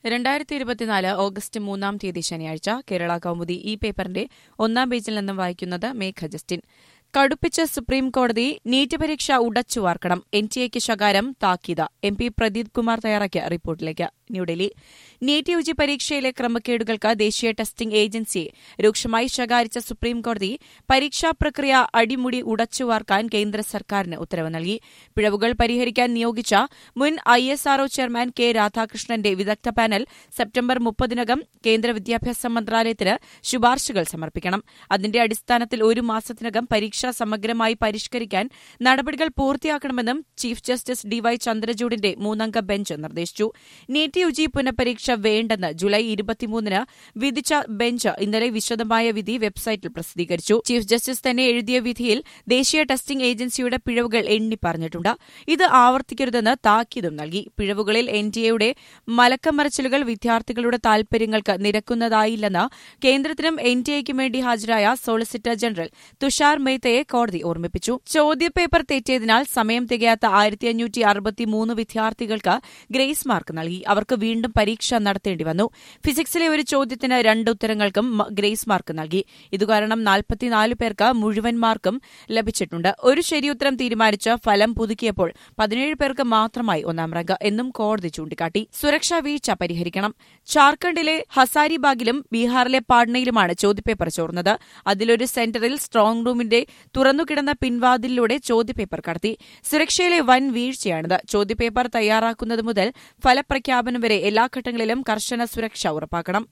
2024 August 3 ശനിയാഴ്ച കേരള കൗമുദി ഈ പേപ്പറിന്റെ 1 പേജിൽ നിന്നും വായിക്കുന്നത് മേഘ ജസ്റ്റിൻ. കടുപ്പിച്ച് സുപ്രീംകോടതി നീറ്റ് പരീക്ഷ ഉടച്ചുവാർക്കണം. എൻടിഎക്ക് ശകാരം താക്കീത്. എംപി പ്രദീപ് കുമാർ തയ്യാറാക്കിയ റിപ്പോർട്ടിലേക്ക്. ന്യൂഡൽഹി. നീറ്റ് യുജി പരീക്ഷയിലെ ക്രമക്കേടുകൾക്ക് ദേശീയ ടെസ്റ്റിംഗ് ഏജൻസിയെ രൂക്ഷമായി ശകാരിച്ച സുപ്രീംകോടതി പരീക്ഷാ പ്രക്രിയ അടിമുടി ഉടച്ചുവാർക്കാൻ കേന്ദ്ര സർക്കാരിന് ഉത്തരവ് നൽകി. പിഴവുകൾ പരിഹരിക്കാൻ നിയോഗിച്ച മുൻ ISRO ചെയർമാൻ കെ രാധാകൃഷ്ണന്റെ വിദഗ്ധ പാനൽ സെപ്റ്റംബർ 30-നകം കേന്ദ്ര വിദ്യാഭ്യാസ മന്ത്രാലയത്തിന് ശുപാർശകൾ സമർപ്പിക്കണം. അതിന്റെ അടിസ്ഥാനത്തിൽ ഒരു മാസത്തിനകം പരീക്ഷ സമഗ്രമായി പരിഷ്കരിക്കാൻ നടപടികൾ പൂർത്തിയാക്കണമെന്നും ചീഫ് ജസ്റ്റിസ് DY ചന്ദ്രചൂഡിന്റെ 3-അംഗ ബെഞ്ച് നിർദ്ദേശിച്ചു. നീറ്റ് യുജി പുനഃപരീക്ഷ വേണ്ടെന്ന് ജൂലൈ 23-ന് വിധിച്ച ബെഞ്ച് ഇന്നലെ വിശദമായ വിധി വെബ്സൈറ്റിൽ പ്രസിദ്ധീകരിച്ചു. ചീഫ് ജസ്റ്റിസ് തന്നെ എഴുതിയ വിധിയിൽ ദേശീയ ടെസ്റ്റിംഗ് ഏജൻസിയുടെ പിഴവുകൾ എണ്ണിപ്പറഞ്ഞിട്ടുണ്ട്. ഇത് ആവർത്തിക്കരുതെന്ന് താക്കീതും നൽകി. പിഴവുകളിൽ NTA-യുടെ മലക്കമറിച്ചിലുകൾ വിദ്യാർത്ഥികളുടെ താൽപര്യങ്ങൾക്ക് നിരക്കുന്നതായില്ലെന്ന് കേന്ദ്രത്തിനും NTA-യ്ക്കും വേണ്ടി ഹാജരായ സോളിസിറ്റർ ജനറൽ തുഷാർ മേത്തയെ കോടതി ഓർമ്മിപ്പിച്ചു. ചോദ്യപേപ്പർ തെറ്റിയതിനാൽ സമയം തികയാത്ത 1563 വിദ്യാർത്ഥികൾക്ക് ഗ്രേസ് മാർക്ക് നൽകി. അവർക്ക് വീണ്ടും പരീക്ഷ നടത്തേണ്ടി വന്നു. ഫിസിക്സിലെ ഒരു ചോദ്യത്തിന് 2 ഉത്തരങ്ങൾക്കും ഗ്രേസ് മാർക്ക് നൽകി. ഇതുകാരണം 44 പേർക്ക് മുഴുവൻ മാർക്കും ലഭിച്ചിട്ടുണ്ട്. ഒരു ശരിയുത്തരം തീരുമാനിച്ച് ഫലം പുതുക്കിയപ്പോൾ 17 പേർക്ക് മാത്രമായി 1-ാം റാങ്ക് എന്നും കോടതി ചൂണ്ടിക്കാട്ടി. സുരക്ഷാ വീഴ്ച പരിഹരിക്കണം. ജാർഖണ്ഡിലെ ഹസാരിബാഗിലും ബീഹാറിലെ പാട്നയിലുമാണ് ചോദ്യപേപ്പർ ചോർന്നത്. അതിലൊരു സെന്ററിൽ സ്ട്രോങ് റൂമിന്റെ തുറന്നുകിടന്ന പിൻവാതിലിലൂടെ ചോദ്യപേപ്പർ കടത്തി. സുരക്ഷയിലെ വൻ വീഴ്ചയാണിത്. ചോദ്യപേപ്പർ തയ്യാറാക്കുന്നത് മുതൽ ഫലപ്രഖ്യാപനം വരെ എല്ലാ ഘട്ടങ്ങളിലും കർശന സുരക്ഷ ഉറപ്പാക്കണം.